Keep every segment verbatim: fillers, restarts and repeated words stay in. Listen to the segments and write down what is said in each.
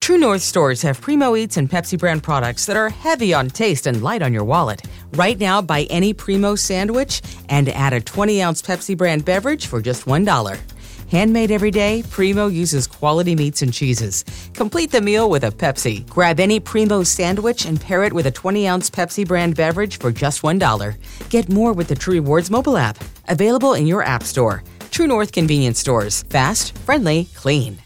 True North stores have Primo Eats and Pepsi brand products that are heavy on taste and light on your wallet. Right now, buy any Primo sandwich and add a twenty-ounce Pepsi brand beverage for just one dollar. Handmade every day, Primo uses quality meats and cheeses. Complete the meal with a Pepsi. Grab any Primo sandwich and pair it with a twenty-ounce Pepsi brand beverage for just one dollar. Get more with the True Rewards mobile app. Available in your app store. True North convenience stores. Fast, friendly, clean.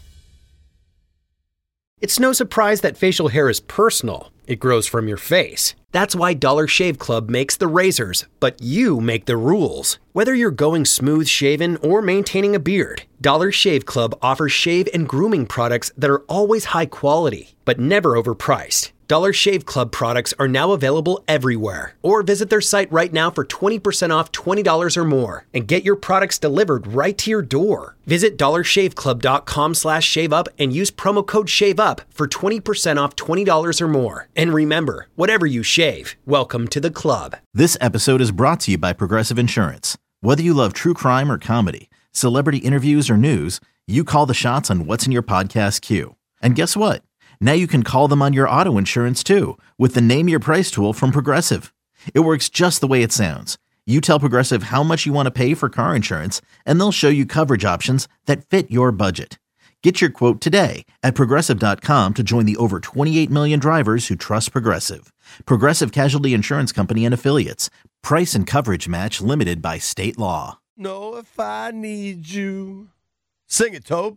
It's no surprise that facial hair is personal. It grows from your face. That's why Dollar Shave Club makes the razors, but you make the rules. Whether you're going smooth shaven or maintaining a beard, Dollar Shave Club offers shave and grooming products that are always high quality, but never overpriced. Dollar Shave Club products are now available everywhere. Or visit their site right now for twenty percent off twenty dollars or more and get your products delivered right to your door. Visit dollarshaveclub.com slash shave up and use promo code SHAVEUP for twenty percent off twenty dollars or more. And remember, whatever you shave, welcome to the club. This episode is brought to you by Progressive Insurance. Whether you love true crime or comedy, celebrity interviews or news, you call the shots on what's in your podcast queue. And guess what? Now you can call them on your auto insurance too with the Name Your Price tool from Progressive. It works just the way it sounds. You tell Progressive how much you want to pay for car insurance, and they'll show you coverage options that fit your budget. Get your quote today at Progressive dot com to join the over twenty-eight million drivers who trust Progressive. Progressive Casualty Insurance Company and Affiliates. Price and coverage match limited by state law. Know if I need you. Sing it, Tobe.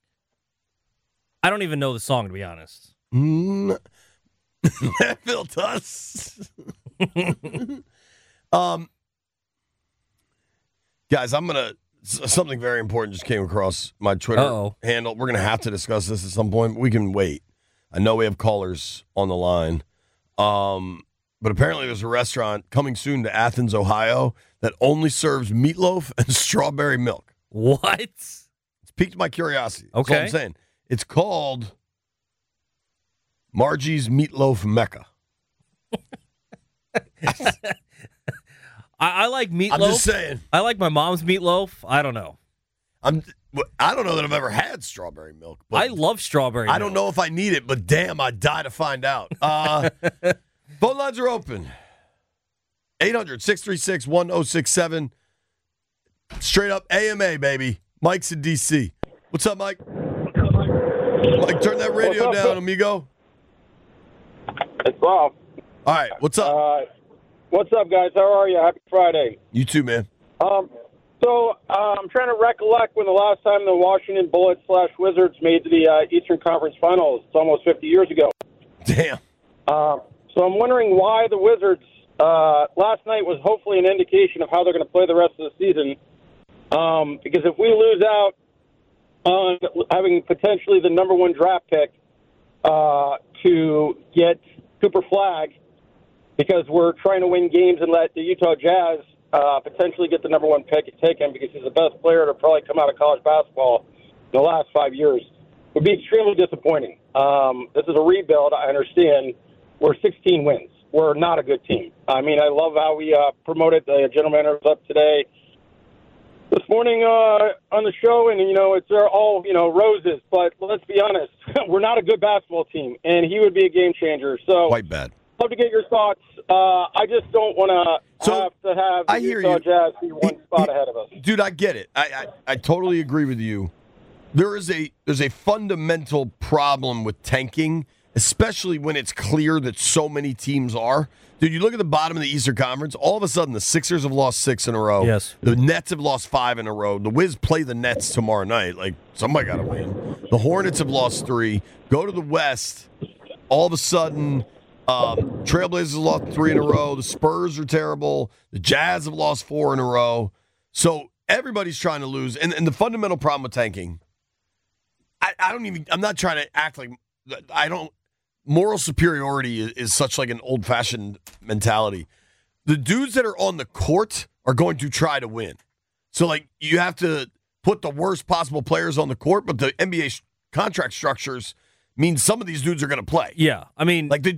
I don't even know the song, to be honest. Mm. Phil does. um, guys, I'm going to... Something very important just came across my Twitter Uh-oh. handle. We're going to have to discuss this at some point. We can wait. I know we have callers on the line. Um, but apparently there's a restaurant coming soon to Athens, Ohio, that only serves meatloaf and strawberry milk. What? It's piqued my curiosity. That's Okay. all I'm saying. It's called Margie's Meatloaf Mecca. I, I like meatloaf. I'm just saying. I like my mom's meatloaf. I don't know. I'm. I don't know that I've ever had strawberry milk. But I love strawberry I milk. don't know if I need it, but damn, I'd die to find out. Uh, phone lines are open. eight hundred, six three six, one oh six seven. Straight up A M A, baby. Mike's in D C. What's up, Mike? Mike, turn that radio up, down, Bob? amigo. It's Bob. All right, what's up? Uh, what's up, guys? How are you? Happy Friday. You too, man. Um, so uh, I'm trying to recollect when the last time the Washington Bullets slash Wizards made the uh, Eastern Conference Finals. It's almost fifty years ago. Damn. Uh, so I'm wondering why the Wizards uh, last night was hopefully an indication of how they're going to play the rest of the season. Um, because if we lose out on having potentially the number one draft pick uh, to get Cooper Flagg, because we're trying to win games and let the Utah Jazz uh, potentially get the number one pick and take him because he's the best player to probably come out of college basketball in the last five years, would be extremely disappointing. Um, this is a rebuild, I understand. We're sixteen wins. We're not a good team. I mean, I love how we uh, promoted the general manager up today. This morning uh, on the show, and, you know, it's all, you know, roses. But let's be honest, we're not a good basketball team, and he would be a game changer. So, Quite bad. love to get your thoughts. Uh, I just don't want to So, have to have the I hear Utah you. Jazz be one He- spot he- ahead of us. Dude, I get it. I, I I totally agree with you. There is a there's a fundamental problem with tanking, especially when it's clear that so many teams are. Dude, you look at the bottom of the Eastern Conference, all of a sudden the Sixers have lost six in a row. Yes. The Nets have lost five in a row. The Wiz play the Nets tomorrow night. Like, somebody got to win. The Hornets have lost three. Go to the West. All of a sudden, um, Trailblazers have lost three in a row. The Spurs are terrible. The Jazz have lost four in a row. So everybody's trying to lose. And, and the fundamental problem with tanking, I, I don't even, I'm not trying to act like, I don't, moral superiority is, is such like an old-fashioned mentality. The dudes that are on the court are going to try to win. So, like, you have to put the worst possible players on the court, but the N B A sh- contract structures mean some of these dudes are going to play. Yeah, I mean, Like, the,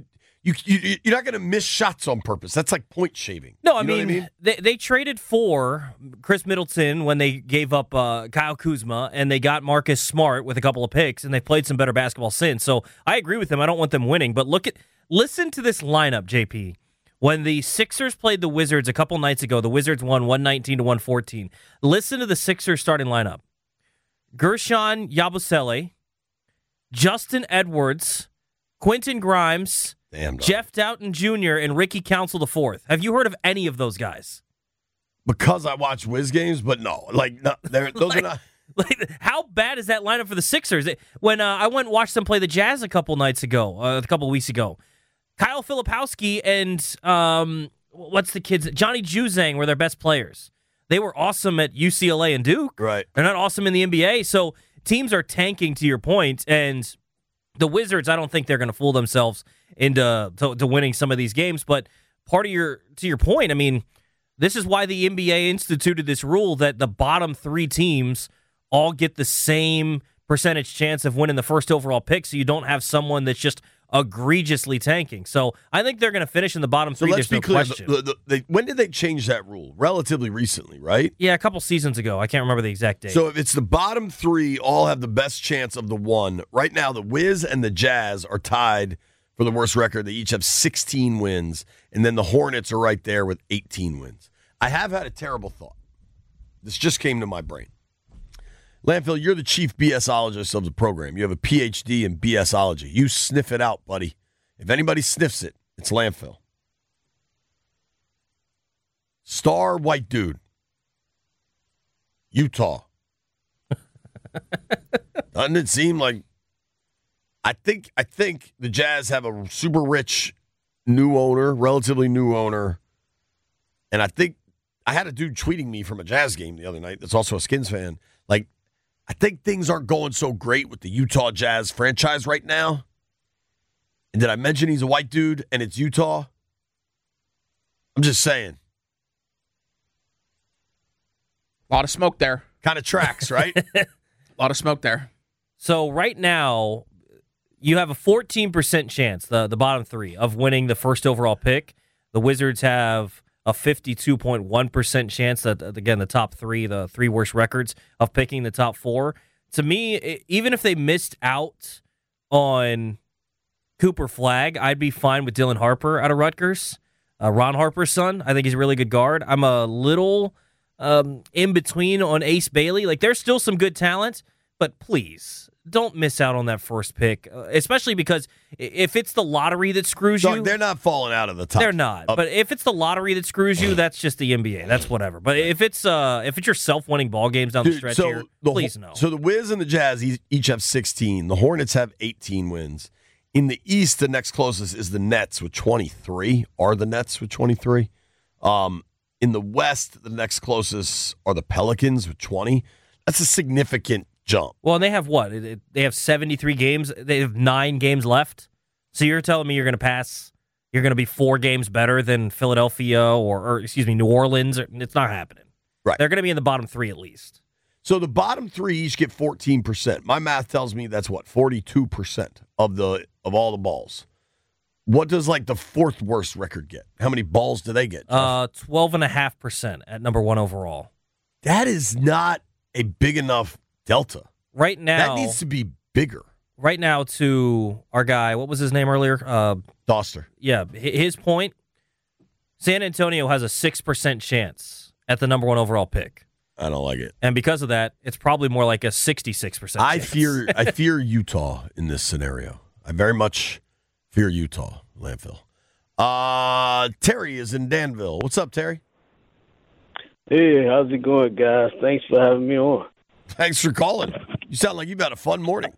You, you you're not going to miss shots on purpose. That's like point shaving. No, I, you know mean, what I mean they they traded for Chris Middleton when they gave up uh, Kyle Kuzma, and they got Marcus Smart with a couple of picks, and they played some better basketball since. So I agree with them. I don't want them winning, but look at listen to this lineup, J P. When the Sixers played the Wizards a couple nights ago, the Wizards won one nineteen to one fourteen. Listen to the Sixers starting lineup: Gershon Yabusele, Justin Edwards, Quentin Grimes, Damn, Jeff Doughton Junior, and Ricky Council the fourth. Have you heard of any of those guys? because I watch Wiz games, but no, like no, they're, those like, are not. Like, how bad is that lineup for the Sixers? When uh, I went and watched them play the Jazz a couple nights ago, uh, a couple weeks ago, Kyle Filipowski and um, what's the kids? Johnny Juzang were their best players. They were awesome at U C L A and Duke. Right. They're not awesome in the N B A. So teams are tanking, to your point, and the Wizards, I don't think they're going to fool themselves into to, to winning some of these games. But part of your to your point, I mean, this is why the N B A instituted this rule that the bottom three teams all get the same percentage chance of winning the first overall pick, so you don't have someone that's just egregiously tanking. So I think they're going to finish in the bottom three. So let's There's be no clear. question. The, the, they, when did they change that rule? Relatively recently, right? Yeah, a couple seasons ago. I can't remember the exact date. So if it's the bottom three, all have the best chance of the one. Right now, the Wiz and the Jazz are tied for the worst record. They each have sixteen wins, and then the Hornets are right there with eighteen wins. I have had a terrible thought. This just came to my brain. Landfill, you're the chief BSologist of the program. You have a P H D in BSology. You sniff it out, buddy. If anybody sniffs it, it's Landfill. Star white dude. Utah. Doesn't it seem like I think I think the Jazz have a super rich new owner, relatively new owner. And I think I had a dude tweeting me from a Jazz game the other night that's also a Skins fan. Like, I think things aren't going so great with the Utah Jazz franchise right now. And did I mention he's a white dude and it's Utah? I'm just saying. A lot of smoke there. Kind of tracks, right? A lot of smoke there. So right now, you have a fourteen percent chance, the, the bottom three, of winning the first overall pick. The Wizards have a fifty-two point one percent chance that, again, the top three, the three worst records, of picking the top four. To me, it, even if they missed out on Cooper Flagg, I'd be fine with Dylan Harper out of Rutgers. Uh, Ron Harper's son, I think he's a really good guard. I'm a little um, in between on Ace Bailey. Like, there's still some good talent, but please, don't miss out on that first pick, uh, especially because if it's the lottery that screws Dog, you. they're not falling out of the top. They're not. Up. But if it's the lottery that screws you, that's just the N B A. That's whatever. But if it's uh, if it's your self-winning ball games down Dude, the stretch so here, the, please no. So the Wiz and the Jazz each have sixteen. The Hornets have eighteen wins. In the East, the next closest is the Nets with twenty-three. Are the Nets with twenty-three? Um, in the West, the next closest are the Pelicans with twenty. That's a significant jump. Well, and they have what? It- it- They have seventy-three games. They have nine games left. So you're telling me you're going to pass? You're going to be four games better than Philadelphia or, or excuse me, New Orleans? It's not happening. Right. They're going to be in the bottom three at least. So the bottom three each get fourteen percent. My math tells me that's what, forty-two percent of the of all the balls. What does like the fourth worst record get? How many balls do they get, Jeff? Uh, twelve and a half percent at number one overall. That is not a big enough delta. Right now, That needs to be bigger. right now to our guy, what was his name earlier? Uh, Doster. yeah, hi- his point, San Antonio has a six percent chance at the number one overall pick. I don't like it. And because of that, it's probably more like a sixty-six percent I chance. fear I fear Utah in this scenario. I very much fear Utah, Landfill. Uh, Terry is in Danville. What's up, Terry? Hey, how's it going, guys? Thanks for having me on. Thanks for calling. You sound like you've had a fun morning.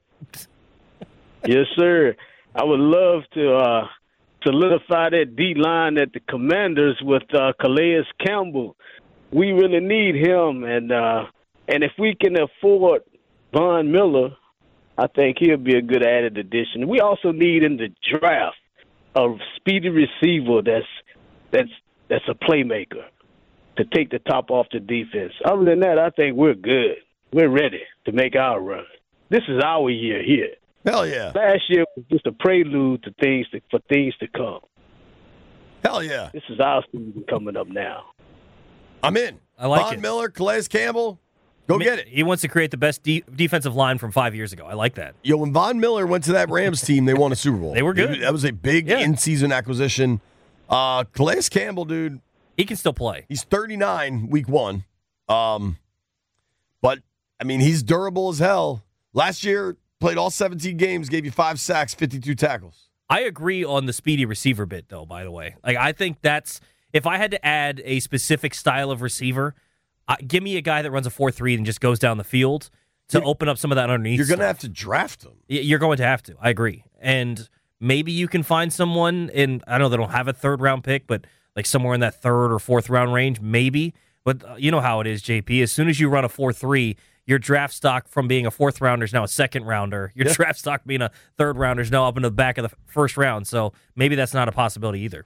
Yes, sir. I would love to uh, solidify that D line at the Commanders with uh, Calais Campbell. We really need him, and uh, and if we can afford Von Miller, I think he'll be a good added addition. We also need in the draft a speedy receiver that's that's that's a playmaker to take the top off the defense. Other than that, I think we're good. We're ready to make our run. This is our year here. Hell yeah. Last year was just a prelude to things to, for things to come. Hell yeah. This is our season coming up now. I'm in. I like Von it. Miller, Calais Campbell, go I mean, get it. He wants to create the best de- defensive line from five years ago. I like that. Yo, when Von Miller went to that Rams team, they won a Super Bowl. They were good. That was a big Yeah. in-season acquisition. Uh, Calais Campbell, dude, He can still play. he's thirty-nine week one. Um, but, I mean, he's durable as hell. Last year, played all seventeen games, gave you five sacks, fifty-two tackles. I agree on the speedy receiver bit, though, by the way. Like, I think that's, if I had to add a specific style of receiver, uh, give me a guy that runs a four three and just goes down the field to You're- open up some of that underneath. You're going to stuff. have to draft him. Y- You're going to have to. I agree. And maybe you can find someone in, I know they don't have a third round pick, but like somewhere in that third or fourth round range, maybe. But uh, you know how it is, J P. As soon as you run a four three, your draft stock from being a fourth rounder is now a second rounder. Your Yeah. draft stock being a third rounder is now up into the back of the first round. So maybe that's not a possibility either.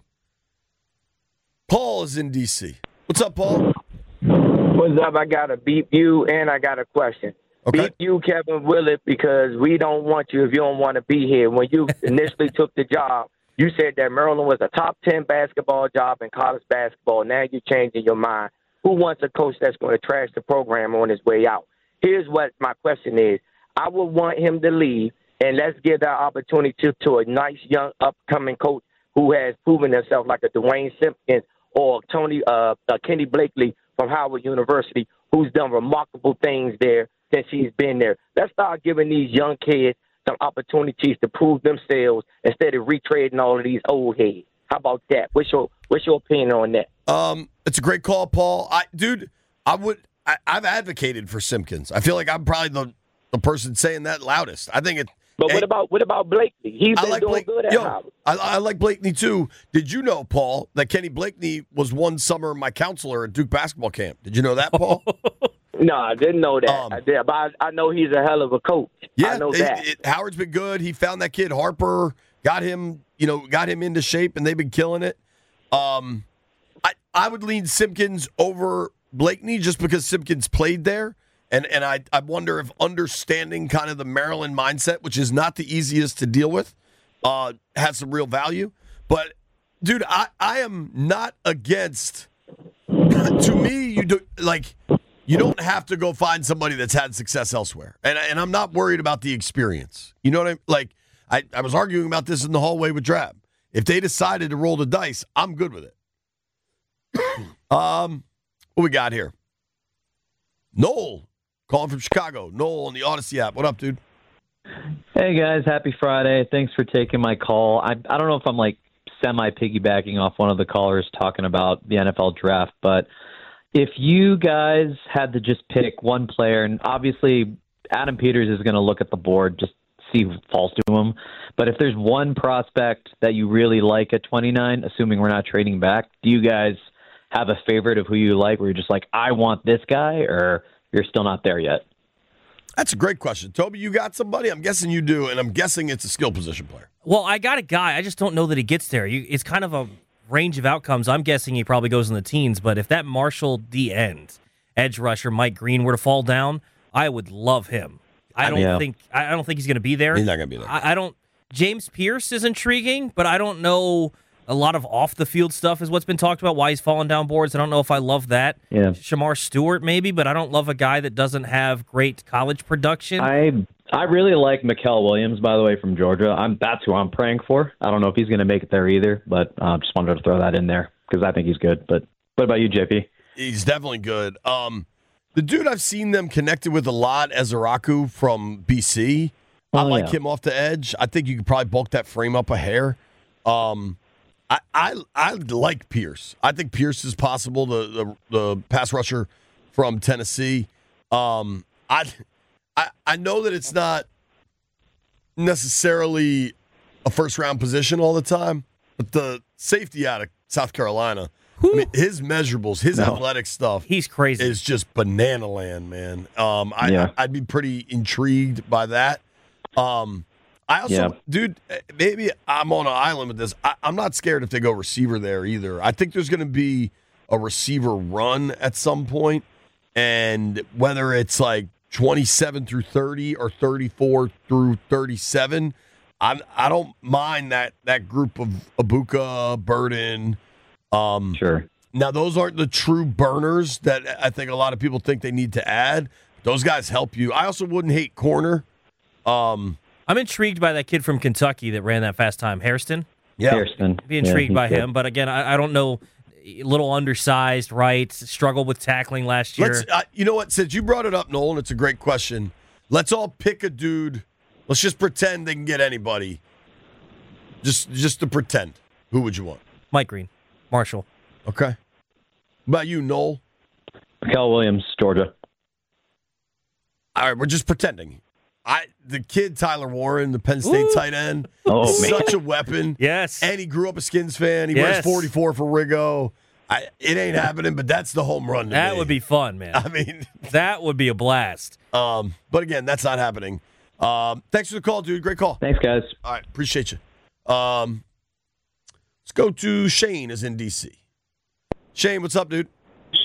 Paul is in D C. What's up, Paul? What's up? I got to beep you, and I got a question. Okay. Beep you, Kevin Willett, because we don't want you if you don't want to be here. When you initially took the job, you said that Maryland was a top ten basketball job in college basketball. Now you're changing your mind. Who wants a coach that's going to trash the program on his way out? Here's what my question is. I would want him to leave, and let's give that opportunity to, to a nice, young, upcoming coach who has proven himself like a Dwayne Simpkins or Tony uh, uh, Kenny Blakely from Howard University, who's done remarkable things there since he's been there. Let's start giving these young kids some opportunities to prove themselves instead of retrading all of these old heads. How about that? What's your What's your opinion on that? Um, it's a great call, Paul. I, dude, I would. I, I've advocated for Simpkins. I feel like I'm probably the, the person saying that loudest. I think it. But hey, what about what about Blakely? He's I been like doing Blake, good at yo, Howard. I, I like Blakeney too. Did you know, Paul, that Kenny Blakeney was one summer my counselor at Duke basketball camp? Did you know that, Paul? No, I didn't know that. Um, I did, but I, I know he's a hell of a coach. Yeah, I know it- that. it- Howard's been good. He found that kid Harper, got him, you know, got him into shape, and they've been killing it. Um, I I would lean Simpkins over Blakeney just because Simpkins played there, and and I I wonder if understanding kind of the Maryland mindset, which is not the easiest to deal with, uh, has some real value. But dude, I I am not against. To me, you do like. You don't have to go find somebody that's had success elsewhere. And, and I'm not worried about the experience. You know what I mean? Like, I, I was arguing about this in the hallway with Drab. If they decided to roll the dice, I'm good with it. um, What we got here? Noel, calling from Chicago. Noel on the Odyssey app. What up, dude? Hey, guys. Happy Friday. Thanks for taking my call. I, I don't know if I'm, like, semi-piggybacking off one of the callers talking about the N F L draft, but if you guys had to just pick one player, and obviously Adam Peters is going to look at the board, just see who falls to him. But if there's one prospect that you really like at twenty-nine, assuming we're not trading back, do you guys have a favorite of who you like where you're just like, I want this guy, or you're still not there yet? That's a great question. Toby, you got somebody? I'm guessing you do, and I'm guessing it's a skill position player. Well, I got a guy. I just don't know that he gets there. You, it's kind of a range of outcomes. I'm guessing he probably goes in the teens, but if that Marshall D end edge rusher Mike Green were to fall down, I would love him. I don't Yeah. think I don't think he's going to be there. He's not going to be there. I, I don't. James Pierce is intriguing, but I don't know. A lot of off the field stuff is what's been talked about. Why he's falling down boards. I don't know if I love that. Yeah. Shamar Stewart maybe, but I don't love a guy that doesn't have great college production. I I really like Mikael Williams, by the way, from Georgia. I'm that's who I'm praying for. I don't know if he's going to make it there either, but uh, just wanted to throw that in there because I think he's good. But what about you, J P? He's definitely good. Um, the dude I've seen them connected with a lot, Ezeraku from B C. I Oh, like yeah. him off the edge. I think you could probably bulk that frame up a hair. Um, I, I I like Pierce. I think Pierce is possible, the the, the pass rusher from Tennessee. Um, I, I I know that it's not necessarily a first round position all the time, but the safety out of South Carolina, I mean, his measurables, his No. athletic stuff, He's crazy. is just banana land, man. Um, I, Yeah. I'd be pretty intrigued by that. Um, I also, Yeah. dude, eh, maybe I'm on an island with this. I, I'm not scared if they go receiver there either. I think there's going to be a receiver run at some point, and whether it's like twenty-seven through thirty or thirty-four through thirty-seven. I I don't mind that that group of Ibuka, Burden. Um, sure. Now, those aren't the true burners that I think a lot of people think they need to add. Those guys help you. I also wouldn't hate corner. Um, I'm intrigued by that kid from Kentucky that ran that fast time, Hairston. Yeah. Hairston. Be intrigued yeah, by good. him, but again, I, I don't know. A little undersized, right? Struggled with tackling last year. Let's, uh, you know what? Since you brought it up, Nolan, it's a great question. Let's all pick a dude. Let's just pretend they can get anybody. Just, just to pretend. Who would you want? Mike Green, Marshall. Okay. What about you, Noel? Cal Williams, Georgia. All right, we're just pretending. I the kid Tyler Warren, the Penn State Ooh. tight end, Oh, such man. a weapon. Yes, and he grew up a Skins fan. He yes. wears forty-four for Rigo. I, it ain't happening, but that's the home run. To that me. would be fun, man. I mean, that would be a blast. Um, but again, that's not happening. Um, thanks for the call, dude. Great call. Thanks, guys. All right, appreciate you. Um, let's go to Shane, is in D C. Shane, what's up, dude?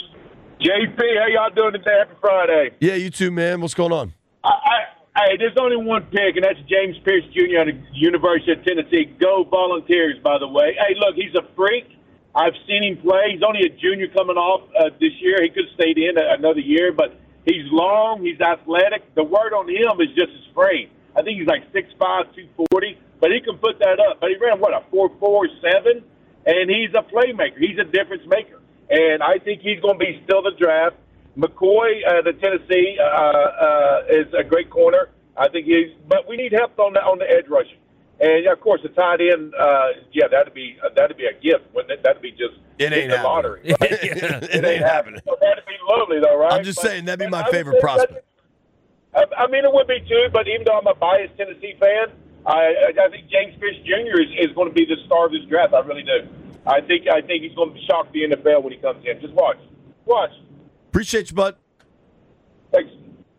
J P, how y'all doing today? Happy Friday. Yeah, you too, man. What's going on? I, I, hey, there's only one pick, and that's James Pierce Junior out of the University of Tennessee. Go Volunteers, by the way. Hey, look, he's a freak. I've seen him play. He's only a junior coming off uh, this year. He could have stayed in another year, but he's long. He's athletic. The word on him is just his frame. I think he's like six five, two forty, but he can put that up. But he ran, what, a four four seven? And he's a playmaker. He's a difference maker. And I think he's going to be still the draft. McCoy, uh, the Tennessee, uh, uh, is a great corner. I think he's, but we need help on the on the edge rushing. And of course, the tight end, uh, yeah, that'd be uh, that'd be a gift. Wouldn't it? That'd be just it ain't the lottery. Right? it, it ain't happening. So that'd be lovely, though, right? I'm just but, saying that'd be my I favorite prospect. I, I mean, it would be too. But even though I'm a biased Tennessee fan, I I think James Pierce Junior is, is going to be the star of this draft. I really do. I think I think he's going to shock the N F L when he comes in. Just watch, watch. Appreciate you, bud. Thanks.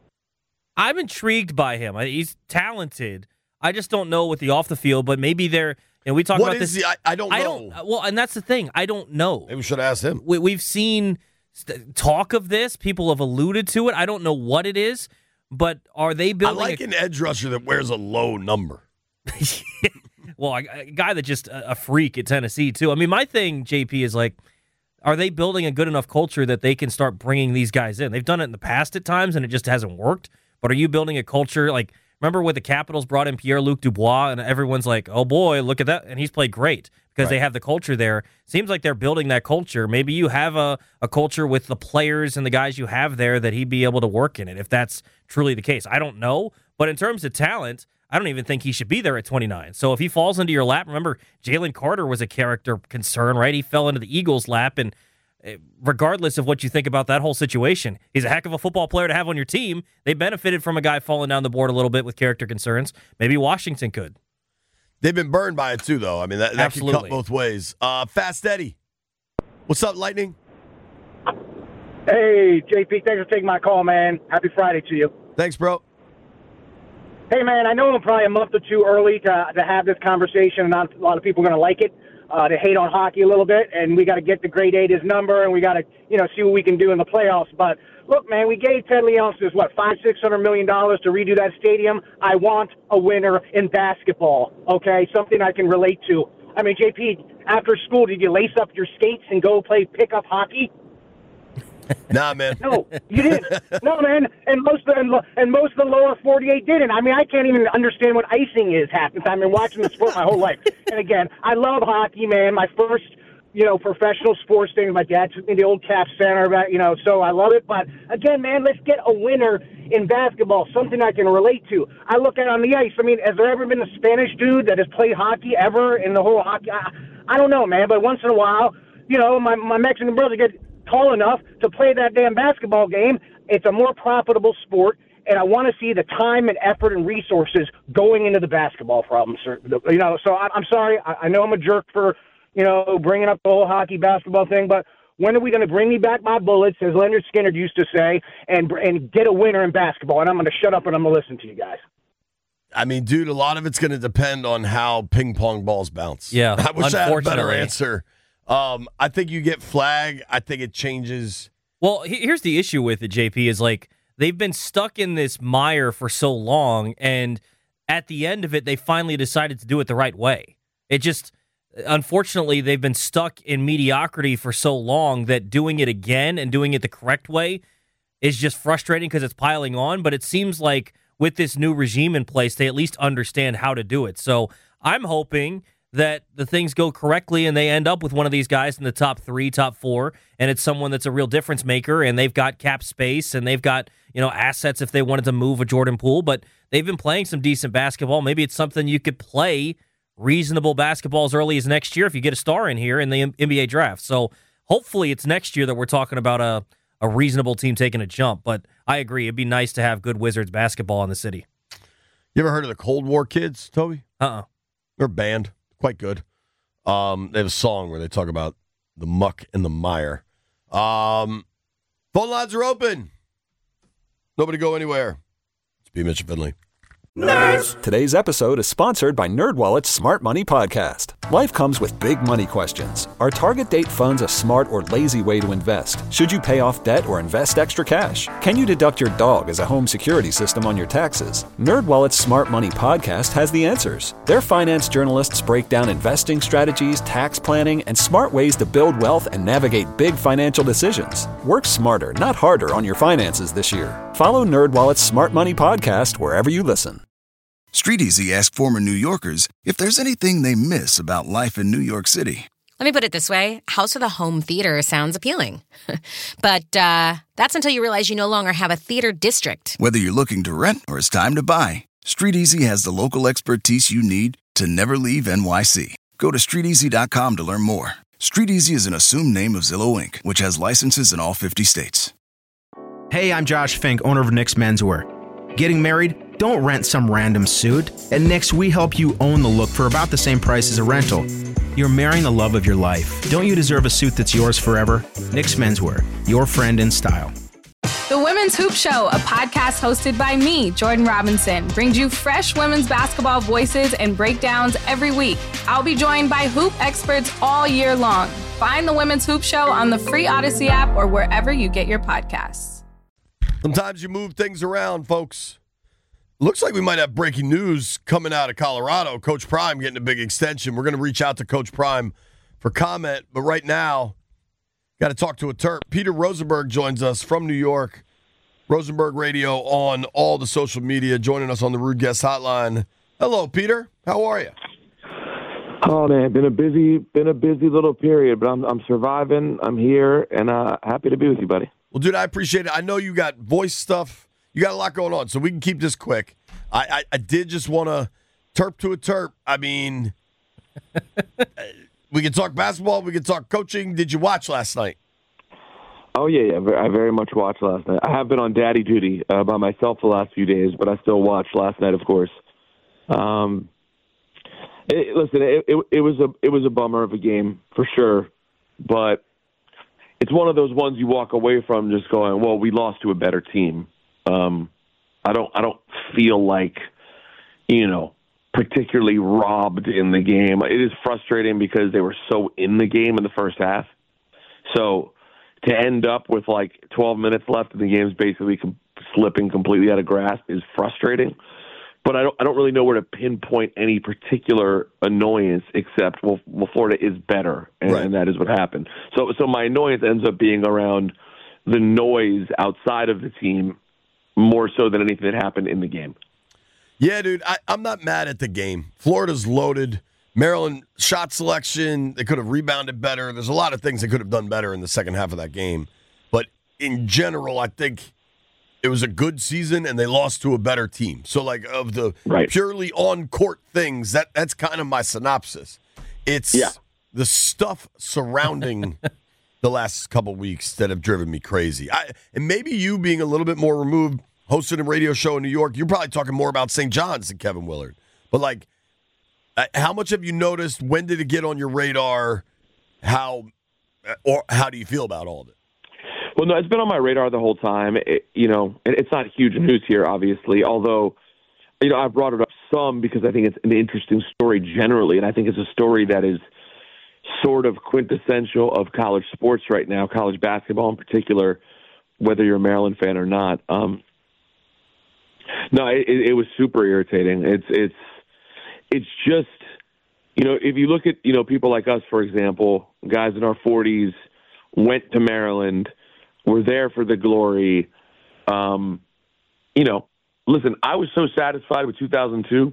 I'm intrigued by him. He's talented. I just don't know with the off the field, but maybe they're. And we talk What about is this. he? I, I don't know. I don't. Well, and that's the thing. I don't know. Maybe we should ask him. We, we've seen st- talk of this. People have alluded to it. I don't know what it is, but are they I building? like a, an edge rusher that wears a low number. well, a, a guy that just a, a freak at Tennessee too. I mean, my thing, J P, is like, are they building a good enough culture that they can start bringing these guys in? They've done it in the past at times, and it just hasn't worked. But are you building a culture like? Remember when the Capitals brought in Pierre-Luc Dubois, and everyone's like, oh, boy, look at that. And he's played great because right. they have the culture there. Seems like they're building that culture. Maybe you have a, a culture with the players and the guys you have there that he'd be able to work in it, if that's truly the case. I don't know. But in terms of talent, I don't even think he should be there at twenty-nine. So if he falls into your lap, remember, Jalen Carter was a character concern, right? He fell into the Eagles' lap, and regardless of what you think about that whole situation, he's a heck of a football player to have on your team. They benefited from a guy falling down the board a little bit with character concerns. Maybe Washington could. They've been burned by it too, though. I mean, that, that can cut Absolutely. both ways. Uh, Fast Eddie, what's up, Lightning? Hey, J P, thanks for taking my call, man. Happy Friday to you. Thanks, bro. Hey, man, I know I'm probably a month or two early to to have this conversation, and not a lot of people are going to like it. Uh, to hate on hockey a little bit, and we got to get the grade eight his number, and we got to, you know, see what we can do in the playoffs. But look, man, we gave Ted Leonsis what five, six hundred million dollars to redo that stadium. I want a winner in basketball. Okay, something I can relate to. I mean, J P, after school, did you lace up your skates and go play pickup hockey? Nah, man. No, you didn't. No, man. And most of the, and most of the lower forty-eight didn't. I mean, I can't even understand what icing is half the time. I've been watching the sport my whole life. And again, I love hockey, man. My first, you know, professional sports thing. My dad took me to the old Cap Center, you know, so I love it. But again, man, let's get a winner in basketball, something I can relate to. I look at it on the ice. I mean, has there ever been a Spanish dude that has played hockey ever in the whole hockey? I, I don't know, man. But once in a while, you know, my my Mexican brother get tall enough to play that damn basketball game. It's a more profitable sport, and I want to see the time and effort and resources going into the basketball problem, sir. You know, so I, I'm sorry. I, I know I'm a jerk for, you know, bringing up the whole hockey basketball thing, but when are we going to bring me back my bullets, as Leonard Skinner used to say, and and get a winner in basketball? And I'm going to shut up and I'm going to listen to you guys. I mean, dude, a lot of it's going to depend on how ping pong balls bounce. Yeah, I wish I had a better unfortunately. answer. Um, I think you get flag. I think it changes. Well, he- here's the issue with it, J P, is like they've been stuck in this mire for so long, and at the end of it, they finally decided to do it the right way. It just, unfortunately, they've been stuck in mediocrity for so long that doing it again and doing it the correct way is just frustrating because it's piling on. But it seems like with this new regime in place, they at least understand how to do it. So I'm hoping that the things go correctly and they end up with one of these guys in the top three, top four, and it's someone that's a real difference maker, and they've got cap space and they've got, you know, assets if they wanted to move a Jordan Poole, but they've been playing some decent basketball. Maybe it's something you could play reasonable basketball as early as next year if you get a star in here in the N B A draft. So hopefully it's next year that we're talking about a, a reasonable team taking a jump, but I agree. It'd be nice to have good Wizards basketball in the city. You ever heard of the Cold War Kids, Toby? Uh-uh. They're a band. Quite good. Um, they have a song where they talk about the muck and the mire. Um, phone lines are open. Nobody go anywhere. It's B. Mitch and Finley. Nerds! Today's episode is sponsored by NerdWallet's Smart Money Podcast. Life comes with big money questions. Are target date funds a smart or lazy way to invest? Should you pay off debt or invest extra cash? Can you deduct your dog as a home security system on your taxes? NerdWallet's Smart Money Podcast has the answers. Their finance journalists break down investing strategies, tax planning, and smart ways to build wealth and navigate big financial decisions. Work smarter, not harder on your finances this year. Follow NerdWallet's Smart Money Podcast wherever you listen. StreetEasy asked former New Yorkers if there's anything they miss about life in New York City. Let me put it this way. House of the Home Theater sounds appealing. But uh, that's until you realize you no longer have a theater district. Whether you're looking to rent or it's time to buy, StreetEasy has the local expertise you need to never leave N Y C. Go to street easy dot com to learn more. StreetEasy is an assumed name of Zillow Incorporated, which has licenses in all fifty states. Hey, I'm Josh Fink, owner of Nick's Menswear. Getting married? Don't rent some random suit. At Nick's, we help you own the look for about the same price as a rental. You're marrying the love of your life. Don't you deserve a suit that's yours forever? Nick's Menswear, your friend in style. The Women's Hoop Show, a podcast hosted by me, Jordan Robinson, brings you fresh women's basketball voices and breakdowns every week. I'll be joined by hoop experts all year long. Find the Women's Hoop Show on the free Odyssey app or wherever you get your podcasts. Sometimes you move things around, folks. Looks like we might have breaking news coming out of Colorado. Coach Prime getting a big extension. We're going to reach out to Coach Prime for comment. But right now, got to talk to a Terp. Peter Rosenberg joins us from New York. Rosenberg Radio on all the social media, joining us on the Rude Guest Hotline. Hello, Peter. How are you? Oh man, been a busy, been a busy little period, but I'm I'm surviving. I'm here and uh, happy to be with you, buddy. Well, dude, I appreciate it. I know you got voice stuff. You got a lot going on, so we can keep this quick. I, I, I did just want to terp to a terp. I mean, we can talk basketball. We can talk coaching. Did you watch last night? Oh, yeah, yeah. I very much watched last night. I have been on daddy duty uh, by myself the last few days, but I still watched last night, of course. Um, it, listen, it, it, it was a it was a bummer of a game for sure, but it's one of those ones you walk away from just going, well, we lost to a better team. Um, I don't, I don't feel like, you know, particularly robbed in the game. It is frustrating because they were so in the game in the first half. So to end up with like twelve minutes left and the game's basically com- slipping completely out of grasp is frustrating. But I don't, I don't really know where to pinpoint any particular annoyance except, well, well Florida is better, and, right. and that is what happened. So, so my annoyance ends up being around the noise outside of the team, more so than anything that happened in the game. Yeah, dude, I, I'm not mad at the game. Florida's loaded. Maryland shot selection, they could have rebounded better. There's a lot of things they could have done better in the second half of that game. But in general, I think it was a good season, and they lost to a better team. So, like, of the right. purely on-court things, that that's kind of my synopsis. It's yeah. the stuff surrounding the last couple weeks that have driven me crazy. I, and maybe you being a little bit more removed, hosted a radio show in New York, you're probably talking more about Saint John's than Kevin Willard. But, like, how much have you noticed? When did it get on your radar? How or how do you feel about all of it? Well, no, it's been on my radar the whole time. It, you know, it's not huge news here, obviously, although, you know, I've brought it up some because I think it's an interesting story generally, and I think it's a story that is sort of quintessential of college sports right now, college basketball in particular, whether you're a Maryland fan or not. Um, No, it, it was super irritating. It's it's it's just, you know, if you look at, you know, people like us, for example, guys in our forties, went to Maryland, were there for the glory. Um, you know, listen, I was so satisfied with two thousand two.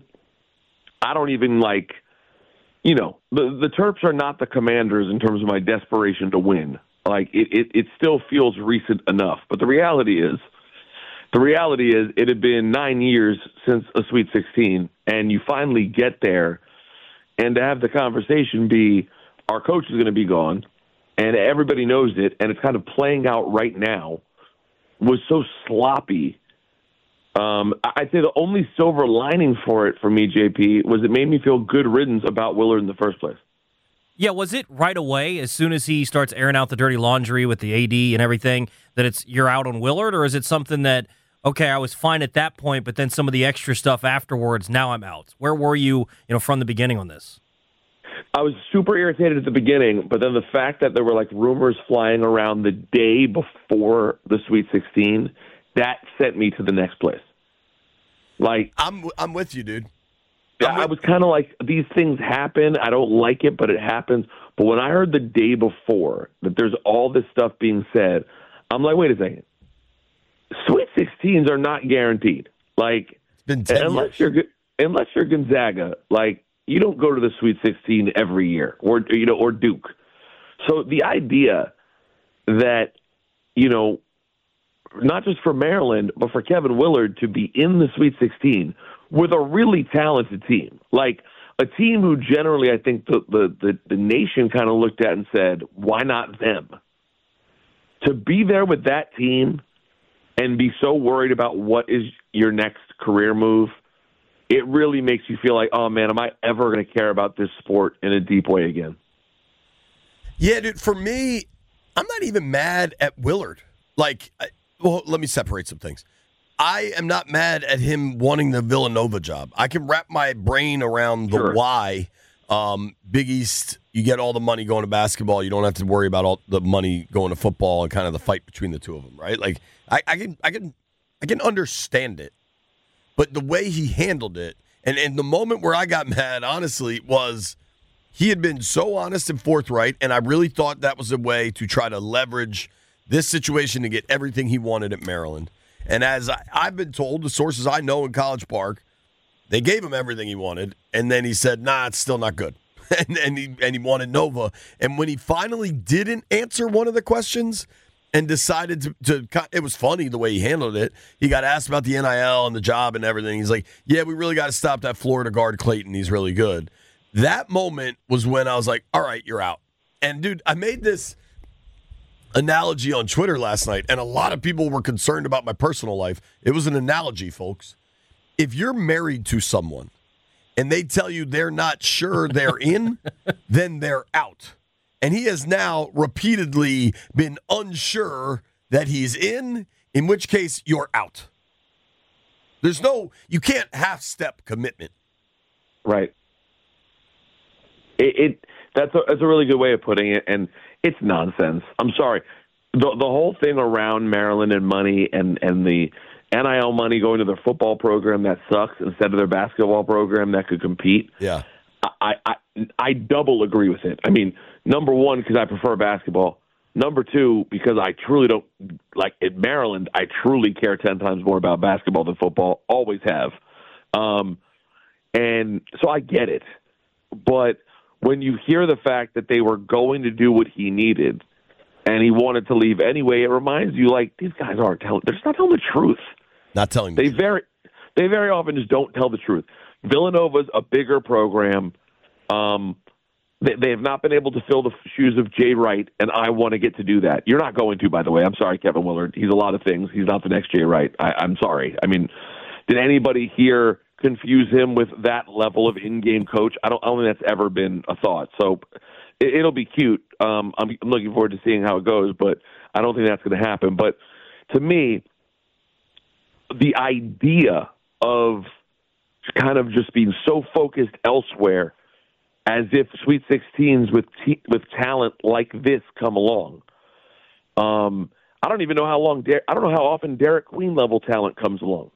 I don't even like, you know, the the Terps are not the Commanders in terms of my desperation to win. Like it, it, it still feels recent enough. But the reality is, the reality is, it had been nine years since a Sweet sixteen, and you finally get there, and to have the conversation be, our coach is going to be gone, and everybody knows it, and it's kind of playing out right now, was so sloppy. Um, I'd say the only silver lining for it for me, J P, was it made me feel good riddance about Willard in the first place. Yeah, was it right away, as soon as he starts airing out the dirty laundry with the A D and everything, that it's you're out on Willard, or is it something that, okay, I was fine at that point, but then some of the extra stuff afterwards, now I'm out? Where were you, you know, from the beginning on this? I was super irritated at the beginning, but then the fact that there were like rumors flying around the day before the Sweet sixteen, that sent me to the next place. Like I'm, I'm with you, dude. Yeah, I was kind of like, these things happen. I don't like it, but it happens. But when I heard the day before that there's all this stuff being said, I'm like, wait a second. Sweet sixteens are not guaranteed. Like, it's been ten unless years. you're unless you're Gonzaga, like you don't go to the Sweet sixteen every year, or you know, or Duke. So the idea that, you know, not just for Maryland, but for Kevin Willard to be in the Sweet sixteen with a really talented team, like a team who generally I think the the, the, the nation kind of looked at and said, why not them? To be there with that team and be so worried about what is your next career move, it really makes you feel like, oh, man, am I ever going to care about this sport in a deep way again? Yeah, dude, for me, I'm not even mad at Willard. Like, well, let me separate some things. I am not mad at him wanting the Villanova job. I can wrap my brain around the Sure. why. Um, Big East, you get all the money going to basketball. You don't have to worry about all the money going to football and kind of the fight between the two of them, right? Like, I, I can, I can, I can understand it, but the way he handled it, and, and the moment where I got mad, honestly, was he had been so honest and forthright, and I really thought that was a way to try to leverage this situation to get everything he wanted at Maryland. And as I, I've been told, the sources I know in College Park, they gave him everything he wanted, and then he said, nah, it's still not good. and, and, he, and he wanted Nova. And when he finally didn't answer one of the questions and decided to, to – it was funny the way he handled it. He got asked about the N I L and the job and everything. He's like, yeah, we really got to stop that Florida guard Clayton. He's really good. That moment was when I was like, all right, you're out. And, dude, I made this – analogy on Twitter last night, and a lot of people were concerned about my personal life. It was an analogy, folks. If you're married to someone and they tell you they're not sure they're in, then they're out. And he has now repeatedly been unsure that he's in, in which case you're out. There's no, you can't half-step commitment. Right. It, it that's a, that's a really good way of putting it, and it's nonsense. I'm sorry. The the whole thing around Maryland and money and, and the N I L money going to their football program that sucks instead of their basketball program that could compete. Yeah. I, I, I double agree with it. I mean, number one, because I prefer basketball. Number two, because I truly don't, like in Maryland, I truly care ten times more about basketball than football. Always have. Um, and so I get it. But when you hear the fact that they were going to do what he needed and he wanted to leave anyway, it reminds you, like, these guys aren't telling, they're just not telling the truth. Not telling they very They very often just don't tell the truth. Villanova's a bigger program. Um, they, they have not been able to fill the shoes of Jay Wright, and I want to get to do that. You're not going to, by the way. I'm sorry, Kevin Willard. He's a lot of things. He's not the next Jay Wright. I, I'm sorry. I mean, did anybody here confuse him with that level of in-game coach? I don't, I don't think that's ever been a thought. So it, it'll be cute. Um, I'm, I'm looking forward to seeing how it goes, but I don't think that's going to happen. But to me, the idea of kind of just being so focused elsewhere, as if Sweet sixteens with t- with talent like this come along. Um, I don't even know how long. Der- I don't know how often Derek Queen level talent comes along.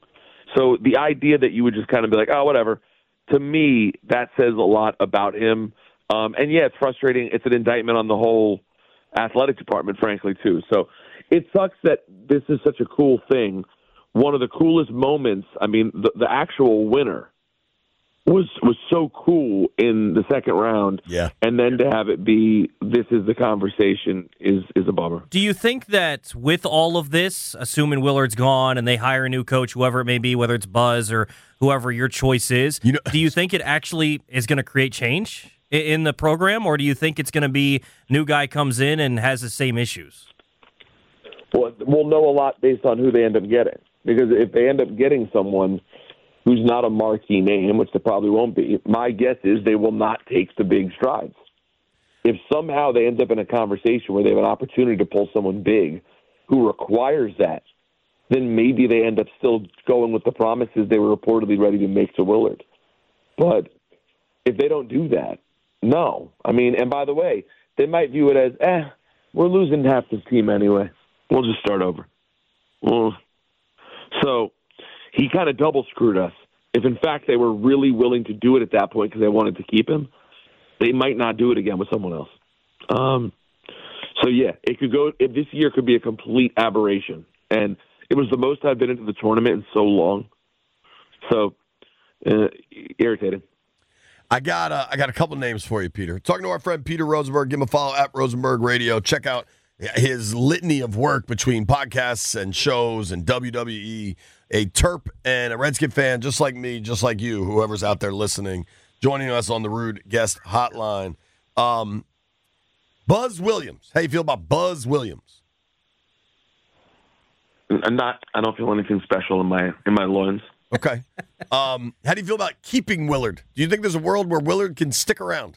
So the idea that you would just kind of be like, oh, whatever, to me, that says a lot about him. Um, and, yeah, it's frustrating. It's an indictment on the whole athletic department, frankly, too. So it sucks that this is such a cool thing. One of the coolest moments, I mean, the, the actual winner was was so cool in the second round. Yeah. And then to have it be this is the conversation is, is a bummer. Do you think that with all of this, assuming Willard's gone and they hire a new coach, whoever it may be, whether it's Buzz or whoever your choice is, you know, do you think it actually is going to create change in the program, or do you think it's going to be new guy comes in and has the same issues? Well, we'll know a lot based on who they end up getting. Because if they end up getting someone who's not a marquee name, which they probably won't be, my guess is they will not take the big strides. If somehow they end up in a conversation where they have an opportunity to pull someone big who requires that, then maybe they end up still going with the promises they were reportedly ready to make to Willard. But if they don't do that, no. I mean, and by the way, they might view it as, eh, we're losing half this team anyway. We'll just start over. Well, so he kind of double screwed us. If, in fact, they were really willing to do it at that point because they wanted to keep him, they might not do it again with someone else. Um, so, yeah, it could go. If this year could be a complete aberration. And it was the most I've been into the tournament in so long. So, uh, irritating. I got uh, I got a couple names for you, Peter. Talking to our friend Peter Rosenberg. Give him a follow at Rosenberg Radio. Check out his litany of work between podcasts and shows and W W E. A Terp and a Redskin fan, just like me, just like you, whoever's out there listening, joining us on the Rude Guest Hotline. Um, Buzz Williams. How you feel about Buzz Williams? I'm not. I don't feel anything special in my in my loins. Okay. Um, how do you feel about keeping Willard? Do you think there's a world where Willard can stick around?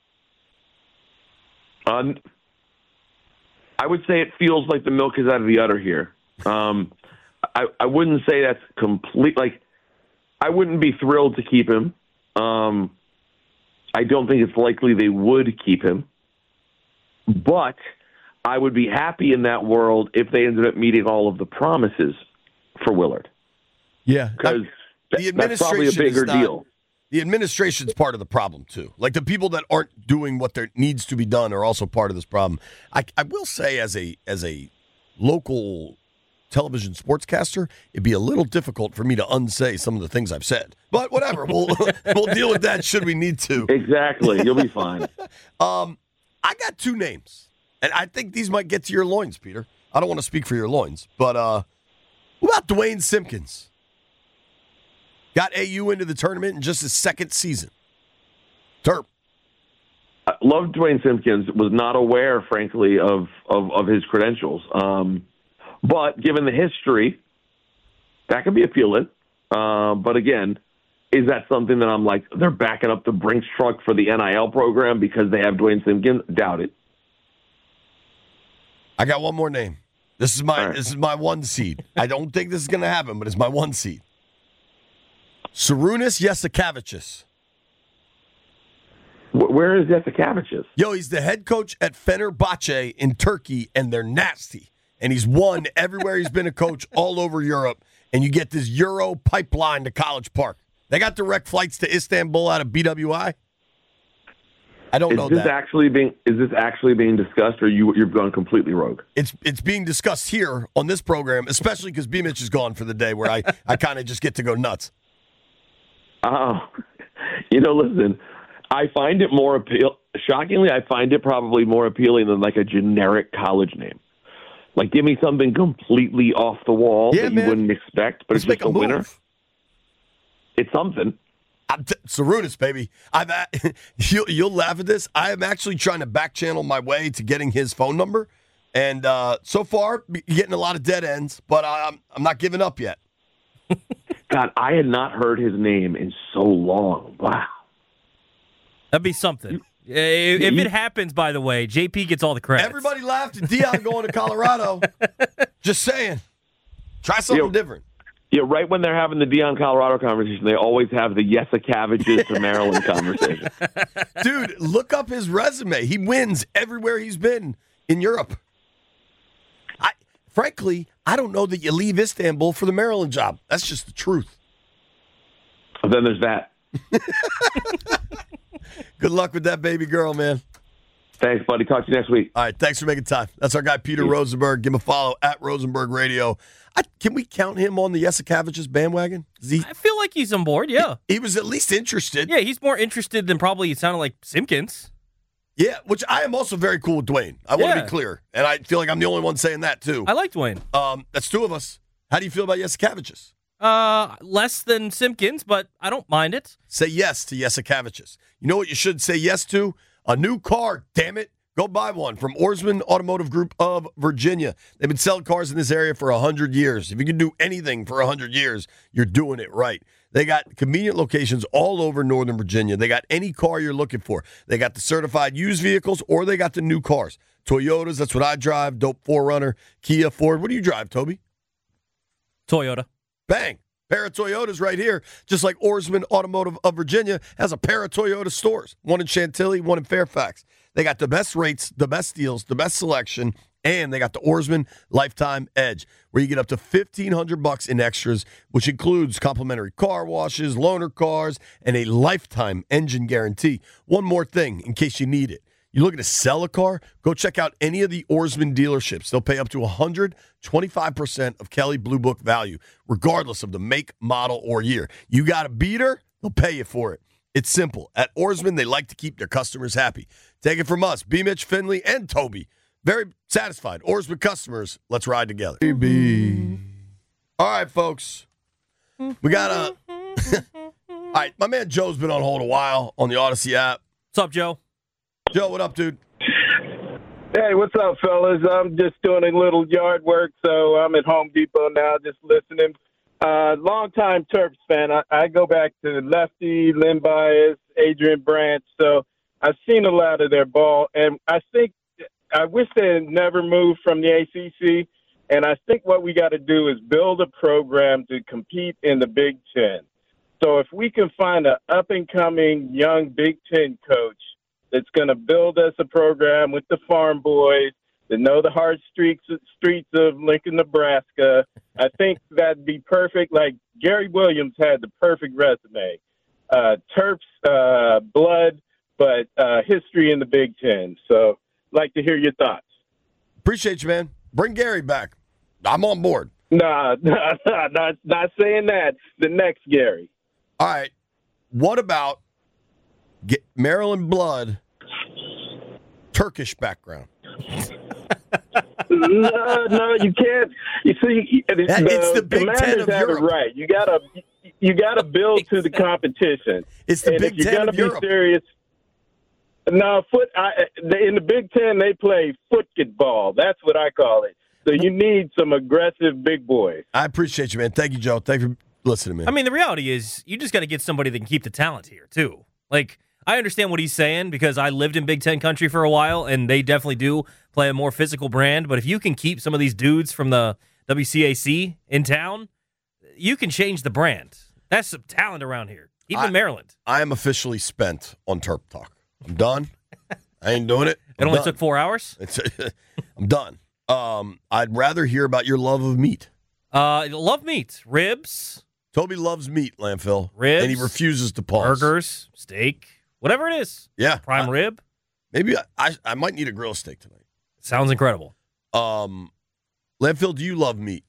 Um, I would say it feels like the milk is out of the udder here. Um, I, I wouldn't say that's complete. Like, I wouldn't be thrilled to keep him. Um, I don't think it's likely they would keep him. But I would be happy in that world if they ended up meeting all of the promises for Willard. Yeah. Because the that's probably a bigger not, deal. The administration's part of the problem, too. Like, the people that aren't doing what there needs to be done are also part of this problem. I, I will say, as a as a local television sportscaster, it'd be a little difficult for me to unsay some of the things I've said. But whatever, we'll we'll deal with that should we need to. Exactly, you'll be fine. um, I got two names, and I think these might get to your loins, Peter. I don't want to speak for your loins, but uh, what about Dwayne Simpkins? Got A U into the tournament in just his second season. Terp. I love Dwayne Simpkins. Was not aware, frankly, of of, of his credentials. Um, But given the history, that could be appealing. Uh, but again, is that something that I'm like, they're backing up the Brinks truck for the N I L program because they have Dwayne Simpkins? Doubt it. I got one more name. This is my right. this is my one seed. I don't think this is going to happen, but it's my one seed. Sarunas Jasikevičius. Where is Jasikevičius? Yo, he's the head coach at Fenerbahce in Turkey, and they're nasty. And he's won everywhere he's been a coach all over Europe. And you get this Euro pipeline to College Park. They got direct flights to Istanbul out of B W I. I don't is know this that. Actually being, is this actually being discussed, or you, you've gone completely rogue? It's it's being discussed here on this program, especially because B-Mitch is gone for the day, where I, I kind of just get to go nuts. Oh, you know, listen, I find it more appeal. Shockingly, I find it probably more appealing than like a generic college name. Like, give me something completely off the wall yeah, that man. you wouldn't expect, but Let's it's just make a, a winner. move. It's something. I'm t- Sarunas, baby. I'm at, you'll, you'll laugh at this. I am actually trying to back channel my way to getting his phone number, and uh, so far getting a lot of dead ends. But I'm I'm not giving up yet. God, I had not heard his name in so long. Wow, that'd be something. You, If, if it happens, by the way, J P gets all the credit. Everybody laughed at Deion going to Colorado. Just saying. Try something yeah, different. Yeah, right when they're having the Deion Colorado conversation, they always have the Jasikevičius to Maryland conversation. Dude, look up his resume. He wins everywhere he's been in Europe. I, frankly, I don't know that you leave Istanbul for the Maryland job. That's just the truth. Then there's that. Good luck with that baby girl, man. Thanks, buddy. Talk to you next week. All right, thanks for making time. That's our guy, Peter Rosenberg. Give him a follow at Rosenberg Radio. I, can we count him on the Yesikavich's bandwagon? He, I feel like he's on board, yeah. He, he was at least interested. Yeah, he's more interested than probably it sounded like Simpkins. Yeah, which I am also very cool with Dwayne. I want to Yeah. be clear. And I feel like I'm the only one saying that, too. I like Dwayne. Um, that's two of us. How do you feel about Yesikavich's? Uh, less than Simpkins, but I don't mind it. Say yes to Yesikavich's. You know what you should say yes to? A new car, damn it. Go buy one from Orsman Automotive Group of Virginia. They've been selling cars in this area for one hundred years. If you can do anything for one hundred years, you're doing it right. They got convenient locations all over Northern Virginia. They got any car you're looking for. They got the certified used vehicles or they got the new cars. Toyotas, that's what I drive. Dope four runner, Kia, Ford. What do you drive, Toby? Toyota. Bang. Pair of Toyotas right here. Just like Orsman Automotive of Virginia has a pair of Toyota stores. One in Chantilly, one in Fairfax. They got the best rates, the best deals, the best selection, and they got the Orsman Lifetime Edge, where you get up to fifteen hundred bucks in extras, which includes complimentary car washes, loaner cars, and a lifetime engine guarantee. One more thing, in case you need it. You looking to sell a car? Go check out any of the Orsman dealerships. They'll pay up to one hundred twenty-five percent of Kelley Blue Book value, regardless of the make, model, or year. You got a beater? They'll pay you for it. It's simple. At Orsman, they like to keep their customers happy. Take it from us, B. Mitch, Finley, and Toby. Very satisfied. Orsman customers, let's ride together. Baby. All right, folks. We got a... All right, my man Joe's been on hold a while on the Odyssey app. What's up, Joe? Joe, what up, dude? Hey, what's up, fellas? I'm just doing a little yard work, so I'm at Home Depot now, just listening. Uh, long-time Terps fan. I, I go back to Lefty, Lynn Bias, Adrian Branch, so I've seen a lot of their ball, and I think I wish they had never moved from the A C C, and I think what we got to do is build a program to compete in the Big Ten. So if we can find an up-and-coming young Big Ten coach that's going to build us a program with the farm boys that know the hard streets streets of Lincoln, Nebraska, I think that'd be perfect. Like Gary Williams had the perfect resume. Uh, Terps, uh, blood, but uh, history in the Big Ten. So like to hear your thoughts. Appreciate you, man. Bring Gary back. I'm on board. Nah, nah, nah, not, not saying that. The next Gary. All right. What about get Maryland blood, Turkish background? no, no, you can't. You see, the, That- it's the Big Ten Commanders of have Europe. it right. You gotta, you gotta build to the competition. It's the and Big if you're Ten gonna of be Europe. serious. No, foot. I, they, in the Big Ten, they play football. That's what I call it. So you need some aggressive big boys. I appreciate you, man. Thank you, Joe. Thank you for listening, man. I mean, the reality is you just got to get somebody that can keep the talent here, too. Like, I understand what he's saying because I lived in Big Ten country for a while, and they definitely do play a more physical brand. But if you can keep some of these dudes from the W C A C in town, you can change the brand. That's some talent around here. Even I- Maryland. I am officially spent on Terp Talk. I'm done. I ain't doing it. It I'm only done. took four hours? It's, I'm done. Um, I'd rather hear about your love of meat. Uh, love meat. Ribs. Toby loves meat, Landfill. Ribs. And he refuses to pause. Burgers. Steak. Whatever it is. Yeah. Prime I- rib. Maybe I, I I might need a grill steak tonight. Sounds incredible. Um, Landfill, do you love meat?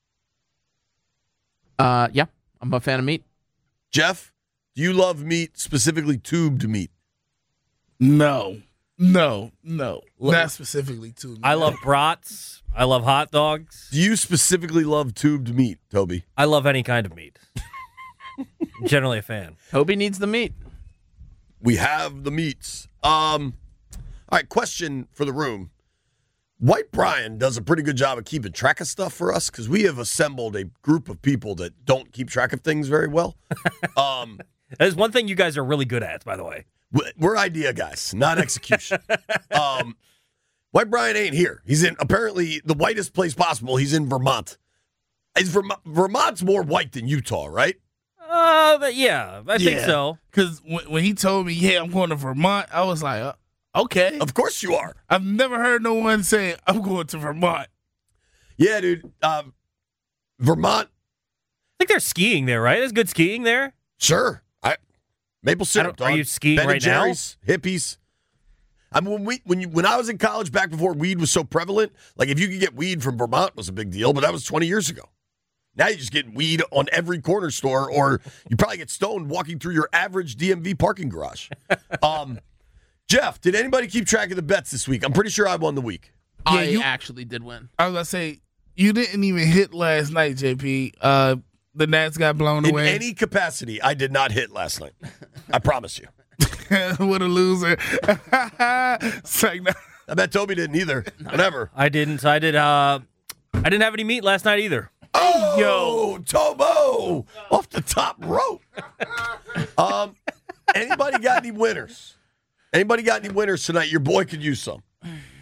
Uh, yeah, I'm a fan of meat. Jeff, do you love meat, specifically tubed meat? No, no, no. Not specifically too. I love brats. I love hot dogs. Do you specifically love tubed meat, Toby? I love any kind of meat. I'm generally a fan. Toby needs the meat. We have the meats. Um, all right, question for the room. White Brian does a pretty good job of keeping track of stuff for us because we have assembled a group of people that don't keep track of things very well. Um, that is one thing you guys are really good at, by the way. We're idea guys, not execution. um, White Brian ain't here. He's in apparently the whitest place possible. He's in Vermont. Is Vermont Vermont's more white than Utah, right? Uh, but yeah, I think so. Because when, when he told me, "Yeah, I'm going to Vermont," I was like, uh, "Okay, of course you are." I've never heard no one say, "I'm going to Vermont." Yeah, dude. Um, Vermont. I think they're skiing there, right? There's good skiing there. Sure. I maple syrup. Are dog. you skiing Ben and right now? Jerry's, hippies. I mean, when we when you when I was in college back before weed was so prevalent, like if you could get weed from Vermont was a big deal, but that was twenty years ago. Now you just get weed on every corner store, or you probably get stoned walking through your average D M V parking garage. Um, Jeff, did anybody keep track of the bets this week? I'm pretty sure I won the week. Yeah, I you- actually did win. I was gonna say you didn't even hit last night, J P. Uh, the Nats got blown In away. any capacity, I did not hit last night. I promise you. What a loser! It's like, no. I bet Toby didn't either. Whatever. I didn't. I did. Uh, I didn't have any meat last night either. Oh, yo, Tobo, off the top rope. Um, anybody got any winners? Anybody got any winners tonight? Your boy could use some.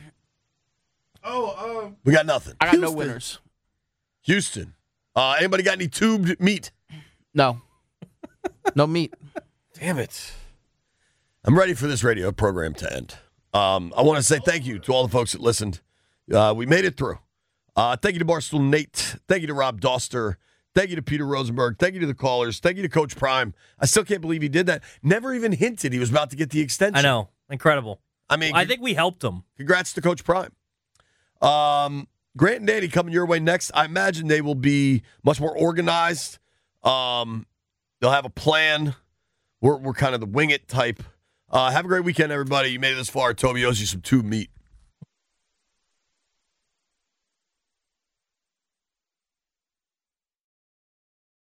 Oh, um, We got nothing. I got Houston. no winners. Houston. Uh, anybody got any tubed meat? No. No meat. Damn it. I'm ready for this radio program to end. Um, I want to say thank you to all the folks that listened. Uh, we made it through. Uh, thank you to Barstool Nate. Thank you to Rob Doster. Thank you to Peter Rosenberg. Thank you to the callers. Thank you to Coach Prime. I still can't believe he did that. Never even hinted he was about to get the extension. I know. Incredible. I mean, I think we helped him. Congrats to Coach Prime. Um, Grant and Danny coming your way next. I imagine they will be much more organized. Um, they'll have a plan. We're, we're kind of the wing it type. Uh, have a great weekend, everybody. You made it this far. Toby owes you some tube meat.